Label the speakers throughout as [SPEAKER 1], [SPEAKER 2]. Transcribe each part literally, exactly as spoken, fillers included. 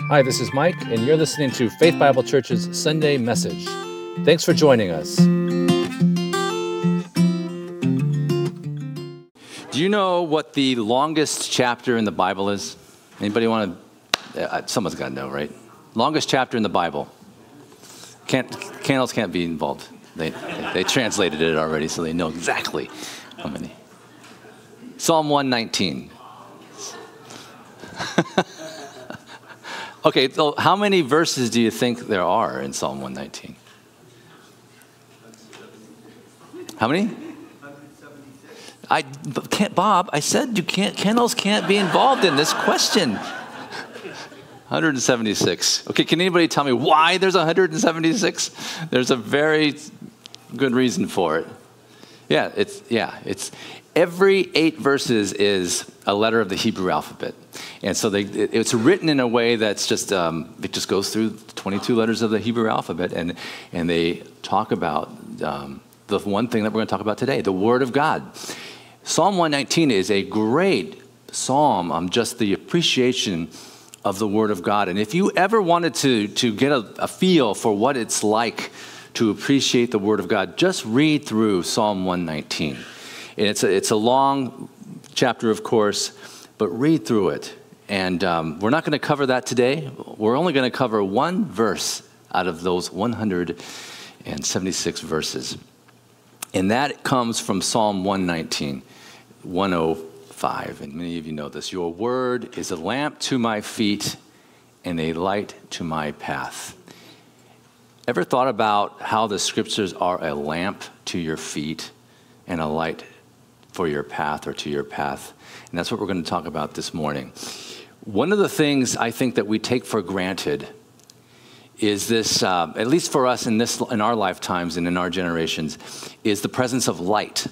[SPEAKER 1] Hi, this is Mike, and you're listening to Faith Bible Church's Sunday Message. Thanks for joining us. Do you know what the longest chapter in the Bible is? Anybody want to? Uh, someone's got to know, right? Longest chapter in the Bible. Can't, candles can't be involved. They, they translated it already, so they know exactly how many. Psalm one nineteen. Okay, so how many verses do you think there are in Psalm one nineteen? How many? I can't, Bob, I said you can't, candles can't be involved in this question. one hundred seventy-six. Okay, can anybody tell me why there's one hundred seventy-six? There's a very good reason for it. Yeah, it's, yeah, it's, every eight verses is a letter of the Hebrew alphabet. And so they, it, it's written in a way that's just, um, it just goes through twenty-two letters of the Hebrew alphabet, and, and they talk about um, the one thing that we're going to talk about today, the Word of God. Psalm one nineteen is a great psalm on just the appreciation of the Word of God. And if you ever wanted to, to get a, a feel for what it's like to appreciate the Word of God, just read through Psalm one nineteen. And it's a, it's a long chapter, of course, but read through it. And um, we're not going to cover that today. We're only going to cover one verse out of those one hundred seventy-six verses. And that comes from Psalm one nineteen, one oh five. And many of you know this. Your word is a lamp to my feet and a light to my path. Ever thought about how the scriptures are a lamp to your feet and a light for your path or to your path? And that's what we're going to talk about this morning. One of the things I think that we take for granted is this, uh, at least for us in this in our lifetimes and in our generations, is the presence of light.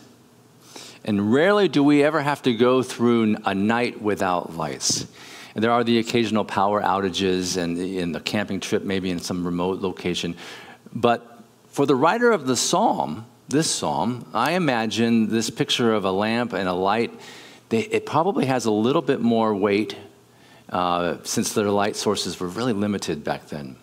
[SPEAKER 1] And rarely do we ever have to go through a night without lights. And there are the occasional power outages and in the camping trip, maybe in some remote location. But for the writer of the psalm, this psalm, I imagine this picture of a lamp and a light, they, it probably has a little bit more weight uh, since their light sources were really limited back then.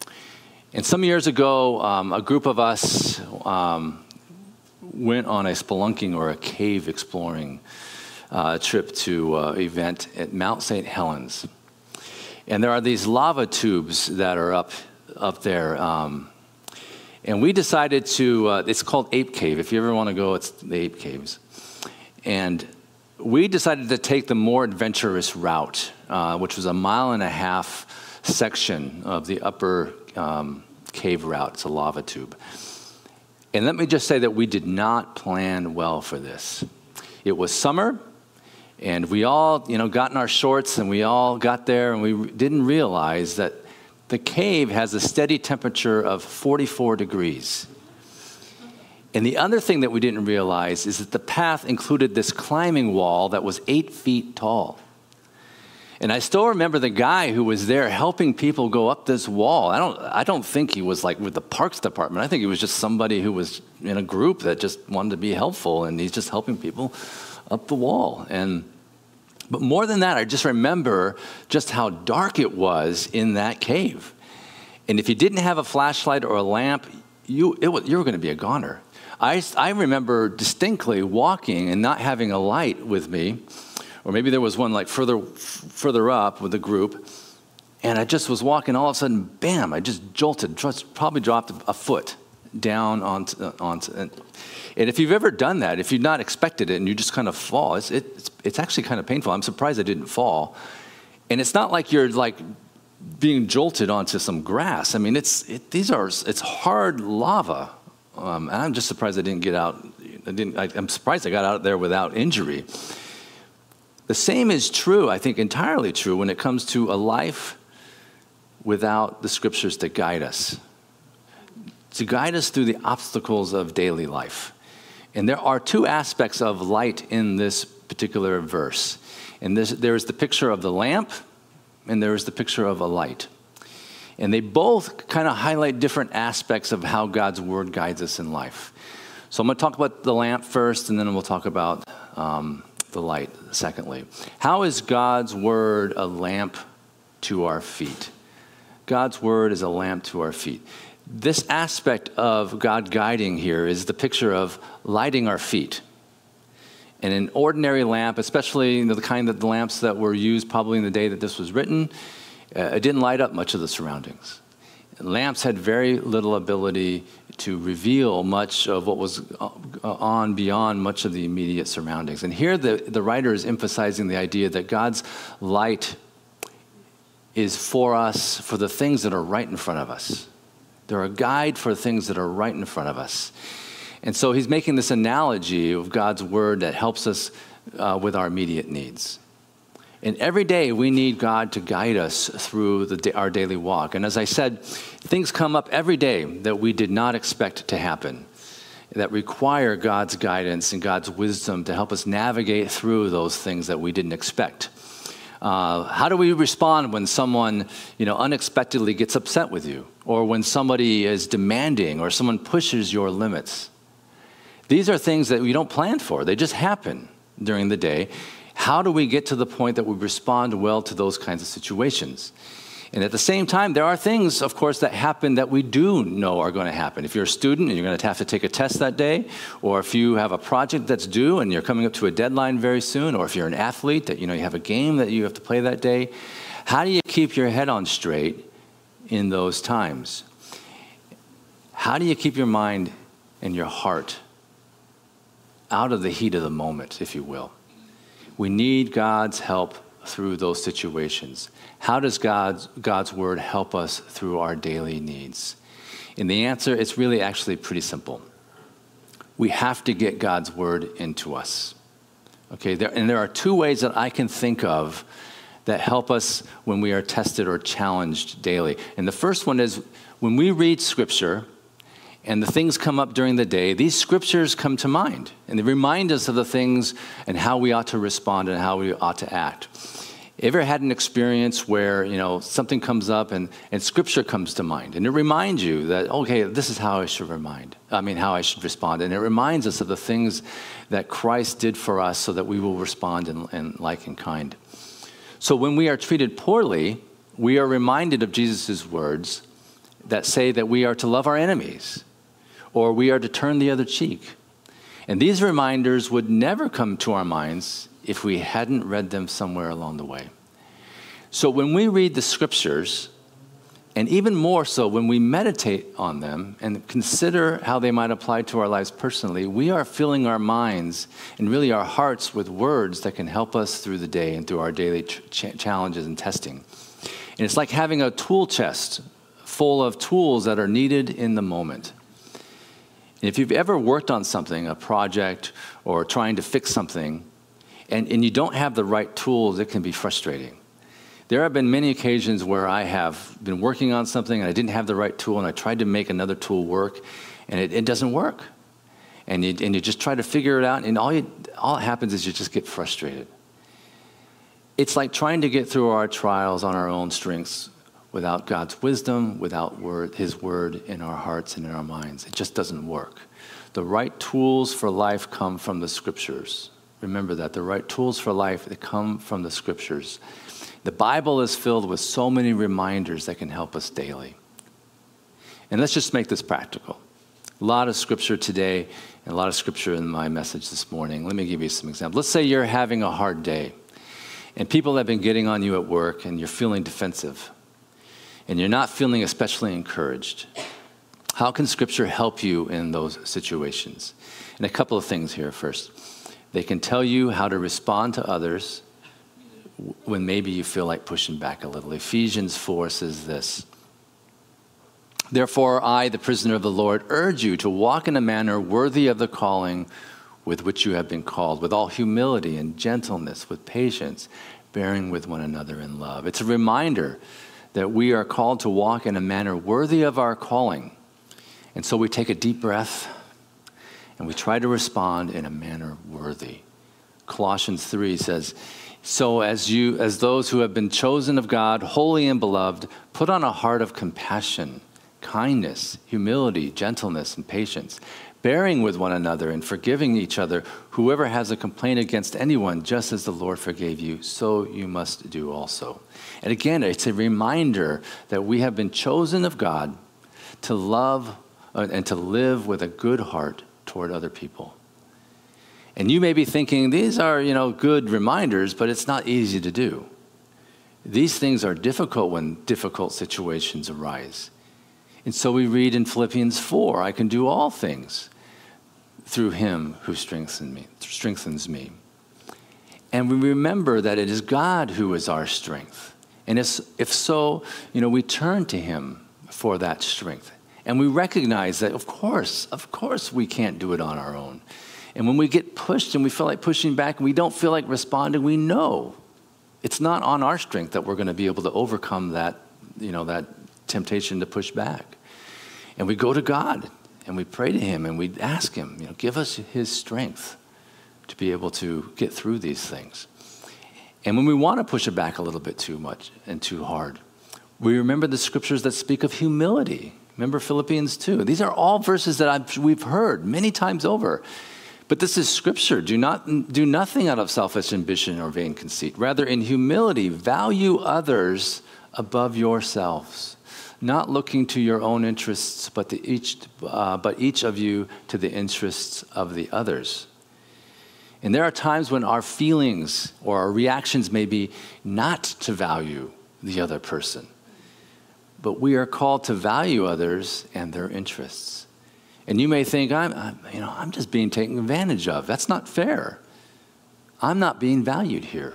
[SPEAKER 1] And some years ago, um, a group of us um, went on a spelunking or a cave exploring uh, trip to uh, event at Mount Saint Helens. And there are these lava tubes that are up, up there. Um, and we decided to, uh, it's called Ape Cave. If you ever want to go, it's the Ape Caves. And we decided to take the more adventurous route, uh, which was a mile and a half section of the upper um, cave route. It's a lava tube. And let me just say that we did not plan well for this. It was summer, and we all, you know, got in our shorts, and we all got there, and we didn't realize that the cave has a steady temperature of forty-four degrees. And the other thing that we didn't realize is that the path included this climbing wall that was eight feet tall. And I still remember the guy who was there helping people go up this wall. I don't, I don't think he was like with the Parks Department. I think he was just somebody who was in a group that just wanted to be helpful, and he's just helping people up the wall. And but more than that, I just remember just how dark it was in that cave. And if you didn't have a flashlight or a lamp, you it was, you were going to be a goner. I, I remember distinctly walking and not having a light with me, or maybe there was one like further further up with the group, and I just was walking, all of a sudden, bam, I just jolted, just probably dropped a foot down onto, uh, onto and, and if you've ever done that, if you've not expected it and you just kind of fall, it's, it, it's, it's actually kind of painful. I'm surprised I didn't fall. And it's not like you're like being jolted onto some grass. I mean, it's it, these are, it's hard lava. Um, and I'm just surprised I didn't get out. I didn't, I, I'm surprised I got out there without injury. The same is true, I think entirely true, when it comes to a life without the scriptures to guide us, to guide us through the obstacles of daily life. And there are two aspects of light in this particular verse. And this, there is the picture of the lamp, and there is the picture of a light. And they both kind of highlight different aspects of how God's word guides us in life. So I'm going to talk about the lamp first, and then we'll talk about um, the light secondly. How is God's word a lamp to our feet? God's word is a lamp to our feet. This aspect of God guiding here is the picture of lighting our feet. And an ordinary lamp, especially you know, the kind of the lamps that were used probably in the day that this was written, uh, it didn't light up much of the surroundings. Lamps had very little ability to reveal much of what was on beyond much of the immediate surroundings. And here the, the writer is emphasizing the idea that God's light is for us, for the things that are right in front of us. They're a guide for things that are right in front of us. And so he's making this analogy of God's word that helps us uh, with our immediate needs. And every day we need God to guide us through the, our daily walk. And as I said, things come up every day that we did not expect to happen, that require God's guidance and God's wisdom to help us navigate through those things that we didn't expect. Uh, how do we respond when someone, you know, unexpectedly gets upset with you, or when somebody is demanding, or someone pushes your limits? These are things that we don't plan for. They just happen during the day. How do we get to the point that we respond well to those kinds of situations? And at the same time, there are things, of course, that happen that we do know are going to happen. If you're a student and you're going to have to take a test that day, or if you have a project that's due and you're coming up to a deadline very soon, or if you're an athlete that you know you have a game that you have to play that day, how do you keep your head on straight in those times? How do you keep your mind and your heart out of the heat of the moment, if you will? We need God's help through those situations. How does God's, God's word help us through our daily needs? And the answer is really actually pretty simple. We have to get God's word into us. Okay, there, and there are two ways that I can think of that help us when we are tested or challenged daily. And the first one is when we read Scripture and the things come up during the day, these scriptures come to mind, and they remind us of the things and how we ought to respond and how we ought to act. Ever had an experience where, you know, something comes up and, and scripture comes to mind, and it reminds you that, okay, this is how I should remind, I mean, how I should respond, and it reminds us of the things that Christ did for us so that we will respond in, in like and kind. So when we are treated poorly, we are reminded of Jesus' words that say that we are to love our enemies, or we are to turn the other cheek. And these reminders would never come to our minds if we hadn't read them somewhere along the way. So when we read the scriptures, and even more so when we meditate on them and consider how they might apply to our lives personally, we are filling our minds and really our hearts with words that can help us through the day and through our daily ch- challenges and testing. And it's like having a tool chest full of tools that are needed in the moment. And if you've ever worked on something, a project, or trying to fix something, and, and you don't have the right tools, it can be frustrating. There have been many occasions where I have been working on something and I didn't have the right tool, and I tried to make another tool work, and it, it doesn't work. And you, and you just try to figure it out, and all, you, all that happens is you just get frustrated. It's like trying to get through our trials on our own strengths without God's wisdom, without word, his word in our hearts and in our minds. It just doesn't work. The right tools for life come from the scriptures. Remember that. The right tools for life, they come from the scriptures. The Bible is filled with so many reminders that can help us daily. And let's just make this practical. A lot of scripture today and a lot of scripture in my message this morning. Let me give you some examples. Let's say you're having a hard day and people have been getting on you at work and you're feeling defensive and you're not feeling especially encouraged. How can Scripture help you in those situations? And a couple of things here first. They can tell you how to respond to others when maybe you feel like pushing back a little. Ephesians four says this: "Therefore I, the prisoner of the Lord, urge you to walk in a manner worthy of the calling with which you have been called, with all humility and gentleness, with patience, bearing with one another in love." It's a reminder that we are called to walk in a manner worthy of our calling. And so we take a deep breath and we try to respond in a manner worthy. Colossians three says, "So as you, as those who have been chosen of God, holy and beloved, put on a heart of compassion, kindness, humility, gentleness, and patience, bearing with one another and forgiving each other. Whoever has a complaint against anyone, just as the Lord forgave you, so you must do also. And again, it's a reminder that we have been chosen of God to love uh, and to live with a good heart toward other people. And you may be thinking, these are, you know, good reminders, but it's not easy to do. These things are difficult when difficult situations arise. And so we read in Philippians four, I can do all things through him who strengthens me, strengthens me. And we remember that it is God who is our strength. And if, if so, you know, we turn to him for that strength. And we recognize that, of course, of course we can't do it on our own. And when we get pushed and we feel like pushing back and we don't feel like responding, we know it's not on our strength that we're going to be able to overcome that, you know, that temptation to push back. And we go to God and we pray to him and we ask him, you know, give us his strength to be able to get through these things. And when we want to push it back a little bit too much and too hard, we remember the scriptures that speak of humility. Remember Philippians two. These are all verses that I've, we've heard many times over. But this is scripture. Do not do nothing out of selfish ambition or vain conceit. Rather, in humility, value others above yourselves, not looking to your own interests, but the each, uh, but each of you to the interests of the others. And there are times when our feelings or our reactions may be not to value the other person, but we are called to value others and their interests. And you may think, I'm, I'm, you know, I'm just being taken advantage of. That's not fair. I'm not being valued here.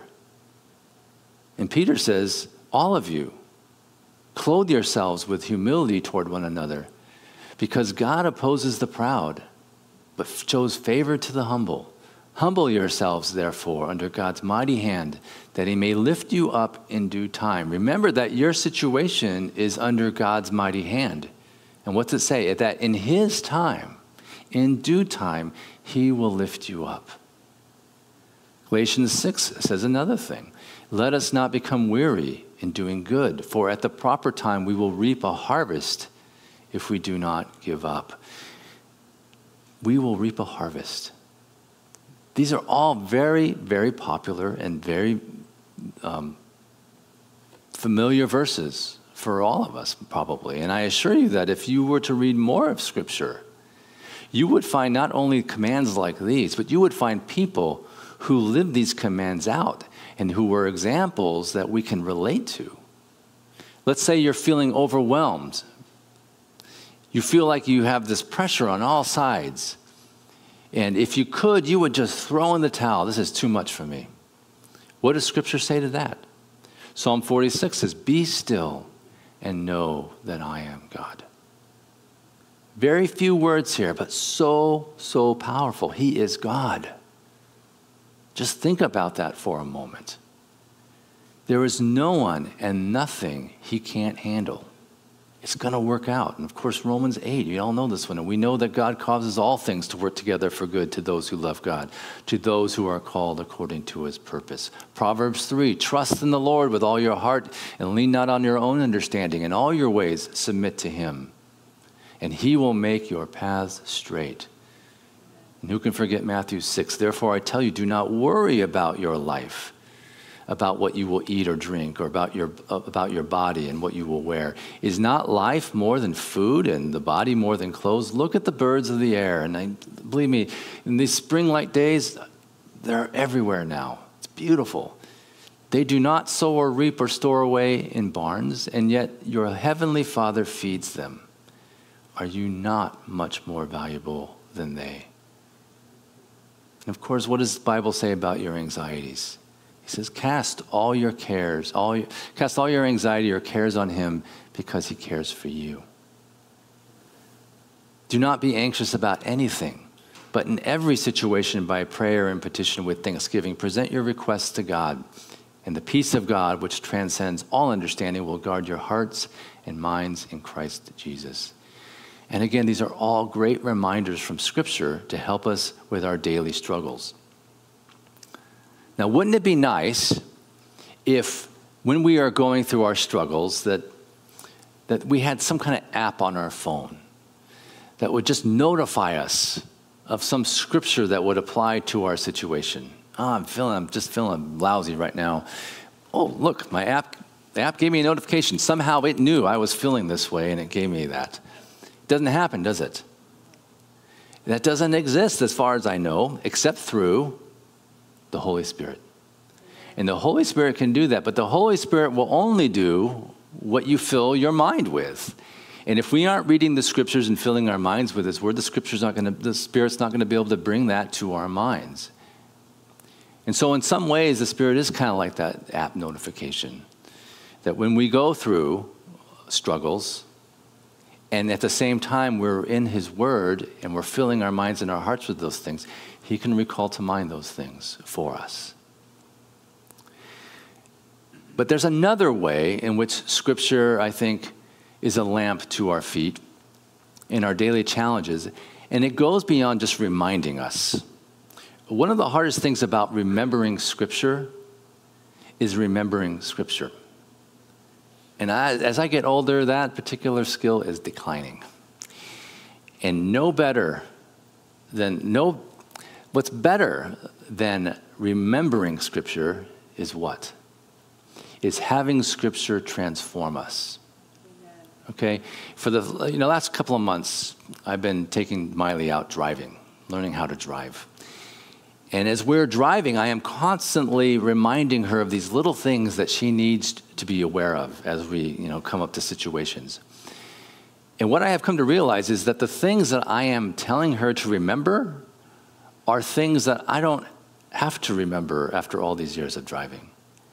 [SPEAKER 1] And Peter says, all of you, clothe yourselves with humility toward one another, because God opposes the proud, but shows favor to the humble. Humble yourselves, therefore, under God's mighty hand, that he may lift you up in due time. Remember that your situation is under God's mighty hand. And what's it say? That in his time, in due time, he will lift you up. Galatians six says another thing. Let us not become weary in doing good, for at the proper time we will reap a harvest if we do not give up. We will reap a harvest. These are all very, very popular and very um, familiar verses for all of us, probably. And I assure you that if you were to read more of Scripture, you would find not only commands like these, but you would find people who lived these commands out and who were examples that we can relate to. Let's say you're feeling overwhelmed. You feel like you have this pressure on all sides. And if you could, you would just throw in the towel. This is too much for me. What does Scripture say to that? Psalm forty-six says, be still and know that I am God. Very few words here, but so, so powerful. He is God. Just think about that for a moment. There is no one and nothing he can't handle. It's going to work out. And of course, Romans eight, you all know this one. And we know that God causes all things to work together for good to those who love God, to those who are called according to his purpose. Proverbs three, trust in the Lord with all your heart and lean not on your own understanding. In all your ways, submit to him, and he will make your paths straight. And who can forget Matthew six? Therefore, I tell you, do not worry about your life, about what you will eat or drink, or about your about your body and what you will wear. Is not life more than food, and the body more than clothes? Look at the birds of the air. And I, believe me, in these spring-like days, they're everywhere now. It's beautiful. They do not sow or reap or store away in barns, and yet your heavenly Father feeds them. Are you not much more valuable than they? And of course, what does the Bible say about your anxieties? He says, cast all your cares, all your, cast all your anxiety or cares on him because he cares for you. Do not be anxious about anything, but in every situation by prayer and petition with thanksgiving, present your requests to God, and the peace of God, which transcends all understanding, will guard your hearts and minds in Christ Jesus. And again, these are all great reminders from Scripture to help us with our daily struggles. Now, wouldn't it be nice if when we are going through our struggles that, that we had some kind of app on our phone that would just notify us of some scripture that would apply to our situation. Oh, I'm feeling, I'm just feeling lousy right now. Oh, look, my app, the app gave me a notification. Somehow it knew I was feeling this way and it gave me that. It doesn't happen, does it? That doesn't exist as far as I know, except through the Holy Spirit. And the Holy Spirit can do that, but the Holy Spirit will only do what you fill your mind with. And if we aren't reading the scriptures and filling our minds with His word, the scripture's not going to, the Spirit's not going to be able to bring that to our minds. And so in some ways, the Spirit is kind of like that app notification. That when we go through struggles, and at the same time we're in His word and we're filling our minds and our hearts with those things, He can recall to mind those things for us. But there's another way in which Scripture, I think, is a lamp to our feet in our daily challenges, and it goes beyond just reminding us. One of the hardest things about remembering Scripture is remembering Scripture. And I, as I get older, that particular skill is declining. And no better than, no, what's better than remembering Scripture is what? Is having Scripture transform us. Okay? For the you know last couple of months, I've been taking Miley out driving, learning how to drive. And as we're driving, I am constantly reminding her of these little things that she needs to be aware of as we, you know, come up to situations. And what I have come to realize is that the things that I am telling her to remember are things that I don't have to remember after all these years of driving.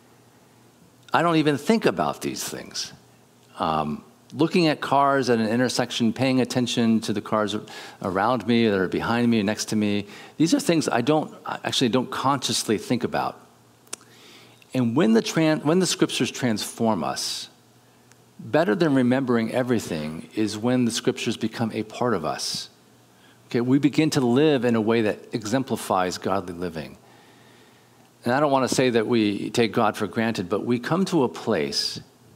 [SPEAKER 1] I don't even think about these things. Um, looking at cars at an intersection, paying attention to the cars around me that are behind me and next to me, these are things I don't I actually don't consciously think about. And when the tran- when the scriptures transform us, better than remembering everything is when the scriptures become a part of us. Okay, we begin to live in a way that exemplifies godly living. And I don't want to say that we take God for granted, but we come to a place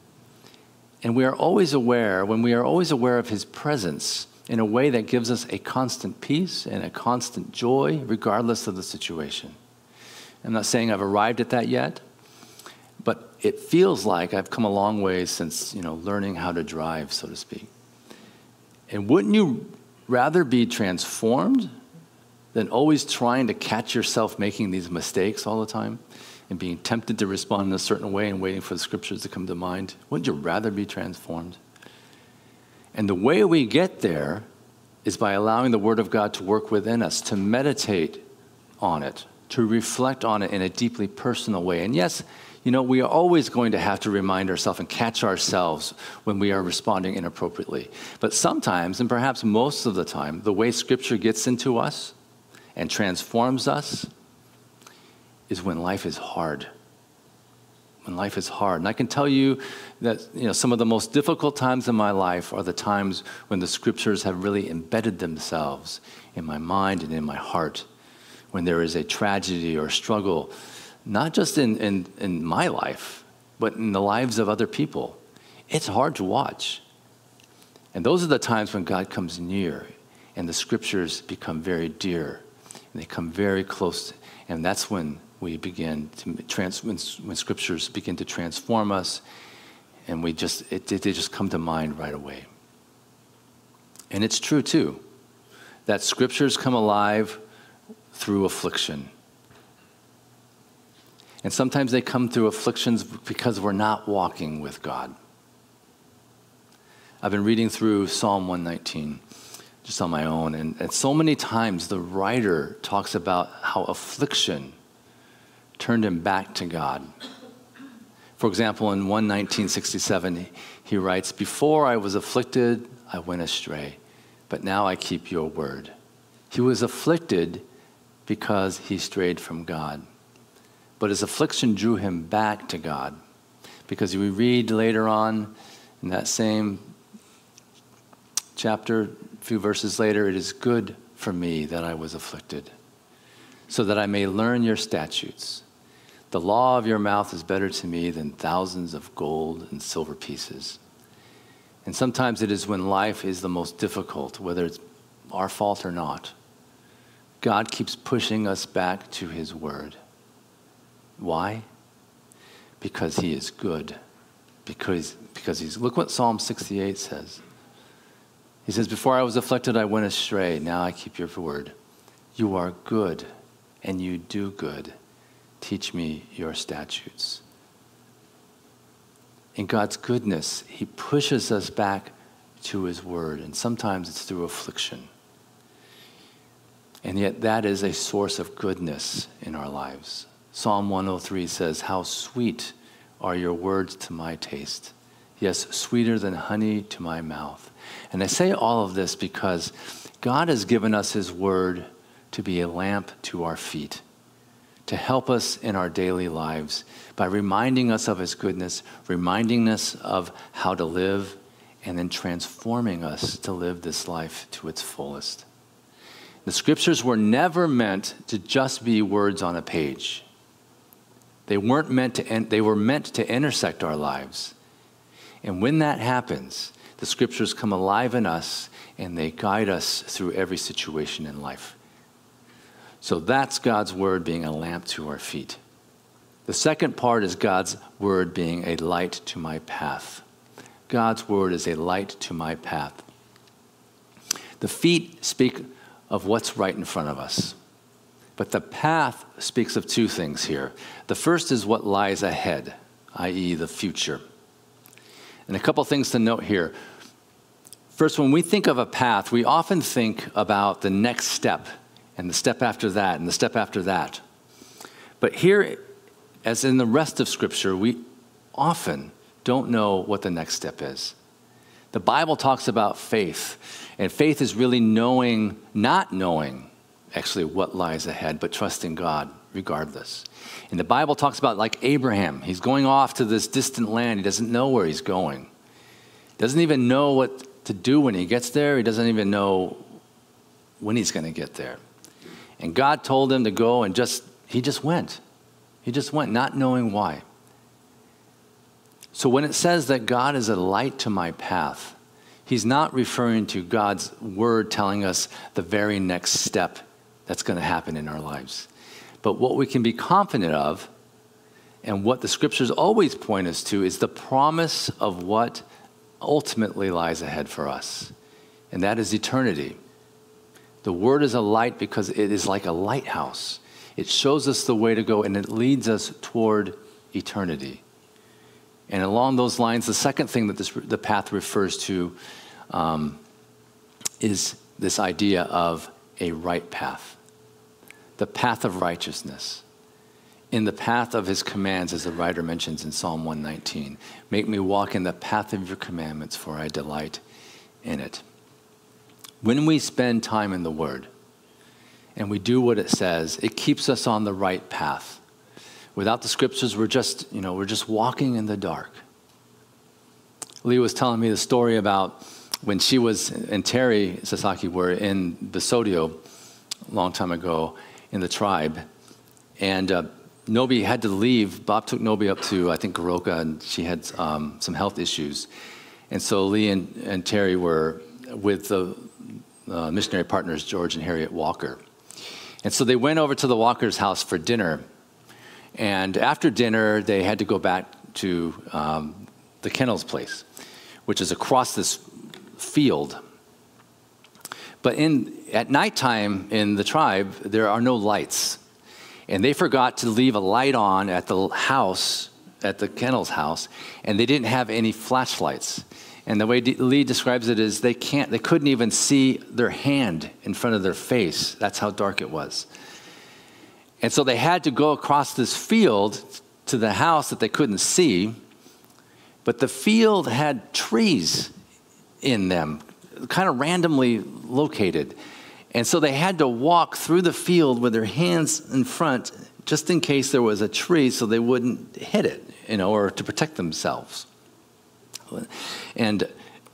[SPEAKER 1] and we are always aware, when we are always aware of His presence in a way that gives us a constant peace and a constant joy, regardless of the situation. I'm not saying I've arrived at that yet, but it feels like I've come a long way since, you know, learning how to drive, so to speak. And wouldn't you rather be transformed than always trying to catch yourself making these mistakes all the time and being tempted to respond in a certain way and waiting for the scriptures to come to mind? Wouldn't you rather be transformed? And the way we get there is by allowing the Word of God to work within us, to meditate on it, to reflect on it in a deeply personal way. And yes, you know, we are always going to have to remind ourselves and catch ourselves when we are responding inappropriately. But sometimes, and perhaps most of the time, the way Scripture gets into us and transforms us is when life is hard. When life is hard. And I can tell you that, you know, some of the most difficult times in my life are the times when the scriptures have really embedded themselves in my mind and in my heart. When there is a tragedy or struggle, not just in, in, in my life, but in the lives of other people. It's hard to watch. And those are the times when God comes near and the scriptures become very dear and they come very close. And that's when we begin to trans, when, when scriptures begin to transform us, and we just it, they just come to mind right away. And it's true too that scriptures come alive through affliction, and sometimes they come through afflictions because we're not walking with God. I've been reading through Psalm one nineteen just on my own, and, and so many times the writer talks about how affliction turned him back to God. For example, in one nineteen sixty-seven, he writes, "Before I was afflicted, I went astray, but now I keep your word." He was afflicted because he strayed from God. But his affliction drew him back to God, because we read later on in that same chapter, a few verses later, "It is good for me that I was afflicted, so that I may learn your statutes. The law of your mouth is better to me than thousands of gold and silver pieces." And sometimes it is when life is the most difficult, whether it's our fault or not, God keeps pushing us back to his word. Why? Because he is good. Because, because he's, look what Psalm sixty-eight says. He says, before I was afflicted, I went astray. Now I keep your word. You are good, and you do good. Teach me your statutes. In God's goodness, he pushes us back to his word, and sometimes it's through affliction. And yet that is a source of goodness in our lives. Psalm one oh three says, how sweet are your words to my taste. Yes, sweeter than honey to my mouth. And I say all of this because God has given us his word to be a lamp to our feet, to help us in our daily lives by reminding us of his goodness, reminding us of how to live, and then transforming us to live this life to its fullest. The scriptures were never meant to just be words on a page. They weren't meant to, they were meant to intersect our lives. And when that happens, the scriptures come alive in us and they guide us through every situation in life. So that's God's word being a lamp to our feet. The second part is God's word being a light to my path. God's word is a light to my path. The feet speak of what's right in front of us. But the path speaks of two things here. The first is what lies ahead, that is the future. And a couple things to note here. First, when we think of a path, we often think about the next step, and the step after that, and the step after that. But here, as in the rest of Scripture, we often don't know what the next step is. The Bible talks about faith, and faith is really knowing, not knowing, actually what lies ahead, but trusting God regardless. And the Bible talks about like Abraham. He's going off to this distant land. He doesn't know where he's going. Doesn't even know what to do when he gets there. He doesn't even know when he's going to get there. And God told him to go, and just he just went. He just went, not knowing why. So when it says that God is a light to my path, he's not referring to God's word telling us the very next step that's going to happen in our lives. But what we can be confident of, and what the scriptures always point us to, is the promise of what ultimately lies ahead for us. And that is eternity. The word is a light because it is like a lighthouse. It shows us the way to go, and it leads us toward eternity. And along those lines, the second thing that this, the path refers to um, is this idea of a right path, the path of righteousness. In the path of his commands, as the writer mentions in Psalm one nineteen, make me walk in the path of your commandments, for I delight in it. When we spend time in the Word and we do what it says, it keeps us on the right path. Without the scriptures, we're just, you know, we're just walking in the dark. Lee was telling me the story about when she was, and Terry Sasaki were in Basodio a long time ago in the tribe, and uh, Nobi had to leave. Bob took Nobi up to, I think, Goroka, and she had um, some health issues. And so Lee and, and Terry were with the uh, missionary partners, George and Harriet Walker. And so they went over to the Walker's house for dinner. And after dinner, they had to go back to um, the Kennels place, which is across this field. But in at nighttime in the tribe, there are no lights. And they forgot to leave a light on at the house, at the Kennels house, and they didn't have any flashlights. And the way Lee describes it is they can't, they couldn't even see their hand in front of their face. That's how dark it was. And so they had to go across this field to the house that they couldn't see, but the field had trees in them, kind of randomly located. And so they had to walk through the field with their hands in front just in case there was a tree so they wouldn't hit it, you know, or to protect themselves. And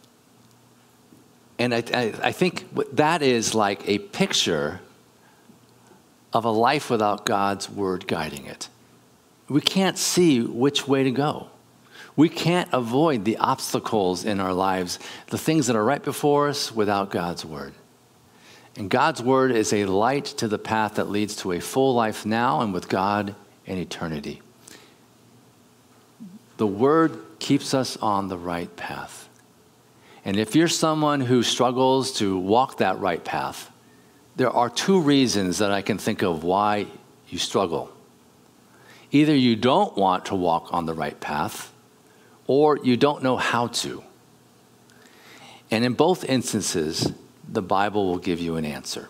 [SPEAKER 1] and I, I, I think that is like a picture of a life without God's word guiding it. We can't see which way to go. We can't avoid the obstacles in our lives, the things that are right before us without God's word. And God's word is a light to the path that leads to a full life now and with God in eternity. The word keeps us on the right path. And if you're someone who struggles to walk that right path, there are two reasons that I can think of why you struggle. Either you don't want to walk on the right path, or you don't know how to. And in both instances, the Bible will give you an answer.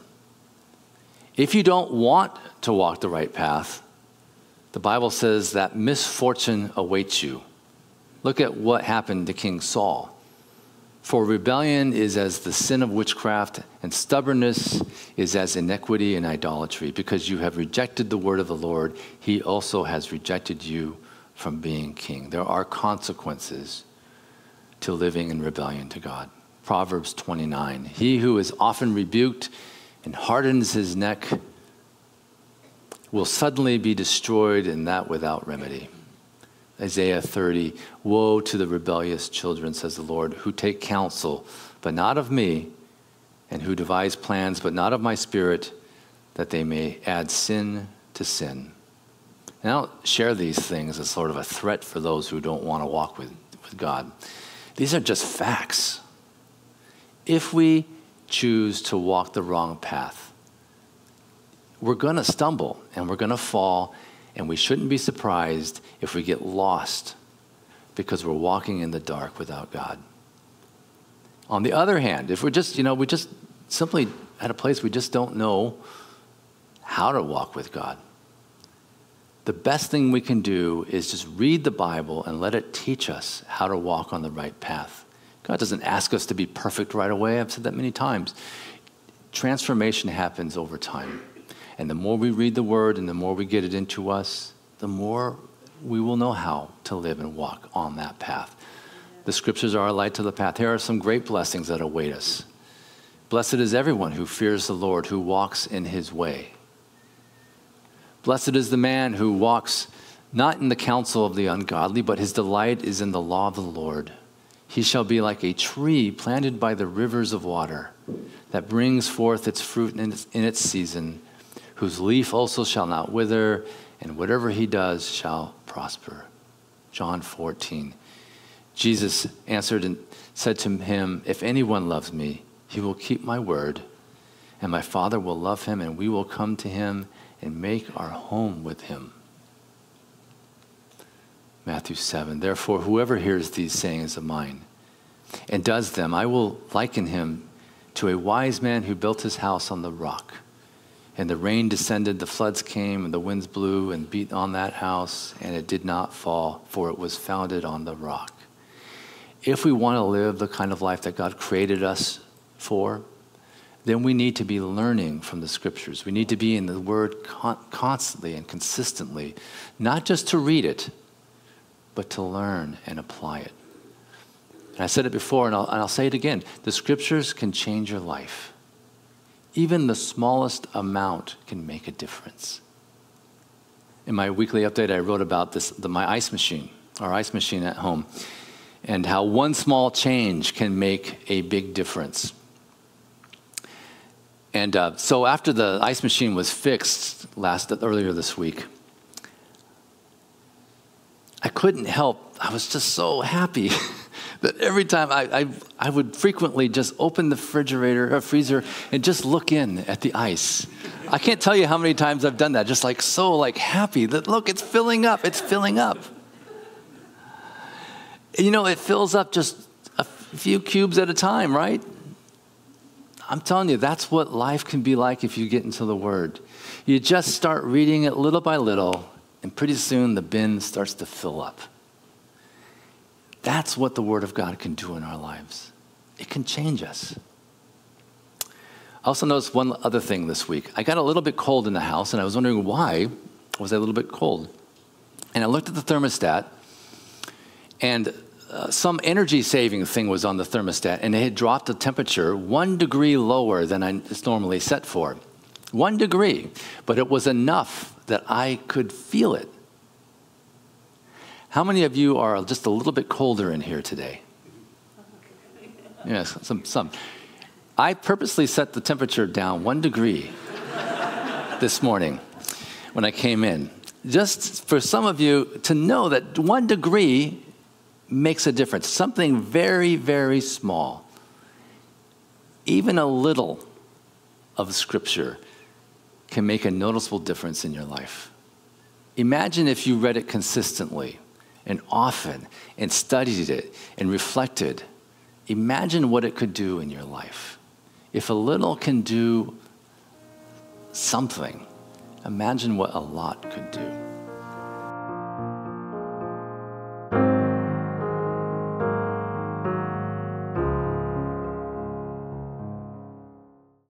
[SPEAKER 1] If you don't want to walk the right path, the Bible says that misfortune awaits you. Look at what happened to King Saul. For rebellion is as the sin of witchcraft, and stubbornness is as iniquity and idolatry. Because you have rejected the word of the Lord, he also has rejected you from being king. There are consequences to living in rebellion to God. Proverbs twenty-nine, he who is often rebuked and hardens his neck will suddenly be destroyed, and that without remedy. Isaiah thirty, woe to the rebellious children, says the Lord, who take counsel, but not of me, and who devise plans, but not of my spirit, that they may add sin to sin. And I don't share these things as sort of a threat for those who don't want to walk with, with God. These are just facts. If we choose to walk the wrong path, we're going to stumble and we're going to fall, and we shouldn't be surprised if we get lost because we're walking in the dark without God. On the other hand, if we're just, you know, we just simply at a place we just don't know how to walk with God, the best thing we can do is just read the Bible and let it teach us how to walk on the right path. God doesn't ask us to be perfect right away. I've said that many times. Transformation happens over time. And the more we read the word and the more we get it into us, the more we will know how to live and walk on that path. The scriptures are a light to the path. Here are some great blessings that await us. Blessed is everyone who fears the Lord, who walks in his way. Blessed is the man who walks not in the counsel of the ungodly, but his delight is in the law of the Lord. He shall be like a tree planted by the rivers of water that brings forth its fruit in its, in its season, whose leaf also shall not wither, and whatever he does shall prosper. John fourteen. Jesus answered and said to him, if anyone loves me, he will keep my word, and my Father will love him, and we will come to him and make our home with him. Matthew seven, therefore whoever hears these sayings of mine and does them, I will liken him to a wise man who built his house on the rock. And the rain descended, the floods came, and the winds blew and beat on that house, and it did not fall, for it was founded on the rock. If we want to live the kind of life that God created us for, then we need to be learning from the scriptures. We need to be in the word con- constantly and consistently, not just to read it, but to learn and apply it. And I said it before, and I'll, and I'll say it again. The scriptures can change your life. Even the smallest amount can make a difference. In my weekly update, I wrote about this, the, my ice machine, our ice machine at home, and how one small change can make a big difference. And uh, so after the ice machine was fixed last earlier this week, I couldn't help, I was just so happy that every time I, I, I would frequently just open the refrigerator or freezer and just look in at the ice. I can't tell you how many times I've done that, just like so like happy that, look, it's filling up, it's filling up. You know, it fills up just a few cubes at a time, right? I'm telling you, that's what life can be like if you get into the Word. You just start reading it little by little, and pretty soon the bin starts to fill up. That's what the Word of God can do in our lives. It can change us. I also noticed one other thing this week. I got a little bit cold in the house, and I was wondering why was I a little bit cold. And I looked at the thermostat, and uh, some energy-saving thing was on the thermostat, and it had dropped the temperature one degree lower than I, it's normally set for. One degree, but it was enough that I could feel it. How many of you are just a little bit colder in here today? Yes, some. some. I purposely set the temperature down one degree this morning when I came in. Just for some of you to know that one degree makes a difference. Something very, very small. Even a little of Scripture can make a noticeable difference in your life. Imagine if you read it consistently and often and studied it and reflected. Imagine what it could do in your life. If a little can do something, imagine what a lot could do.